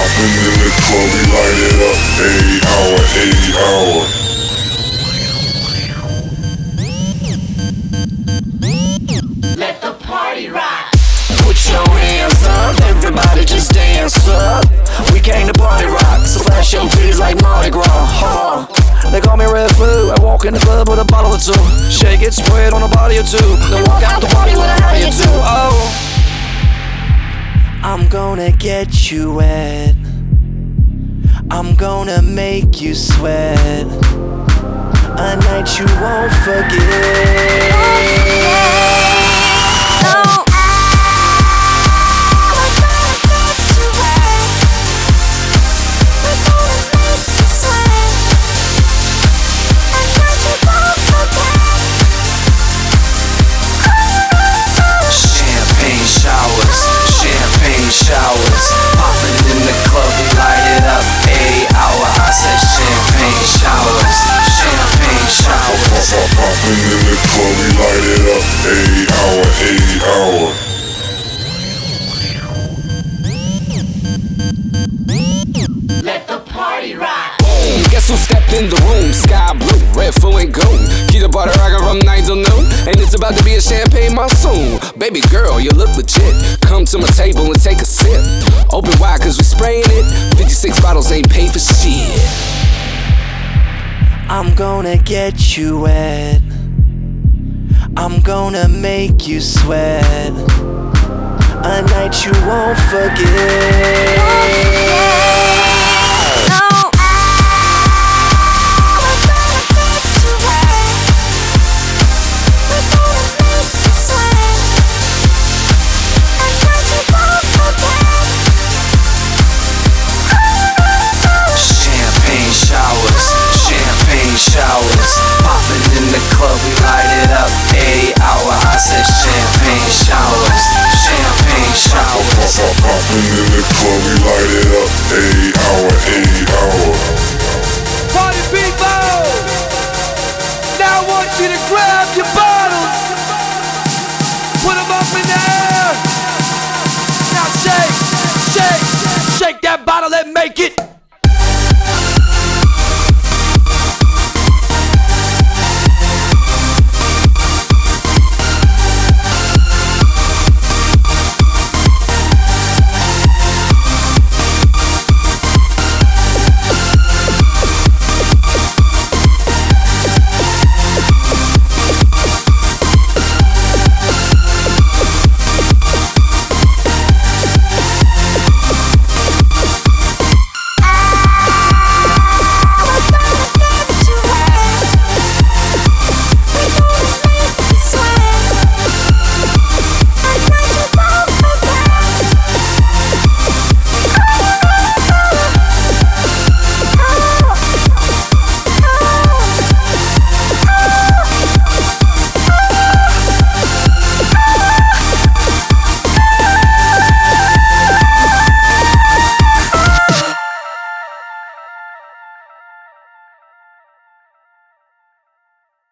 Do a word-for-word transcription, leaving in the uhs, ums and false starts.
poppin' in the club, we light it up. Eight hour, eight hour. Let the party rock. Put your hands up, everybody just dance up. We came to party rock, so flash your titties like Mardi Gras. Huh. They call me Red Flu. I walk in the club with a bottle or two. Shake it, spread on a body or two. Then walk out the party with a hottie or two. Oh, I'm gonna get you wet. I'm gonna make you sweat. A night you won't forget. Showers, poppin' in the club, we light it up. Eight hour, I said champagne showers, champagne showers. Poppin' in the club, we light it up. Eight hour, eight hour. Let the party rock. Boom, guess who stepped in the room? Sky blue, red, full and gold. Keep the party rockin' from nine till noon, and it's about to be a champagne monsoon. Baby girl, you look legit. Come to my table and take a sip. Open wide cause we sprayin' it. fifty-six bottles ain't paid for shit. I'm gonna get you wet. I'm gonna make you sweat. A night you won't forget. Showers, poppin' in the club, we light it up. Eight hour, I said champagne showers, champagne showers. Poppin' in the club, we light it up. Eight hour, eight hour.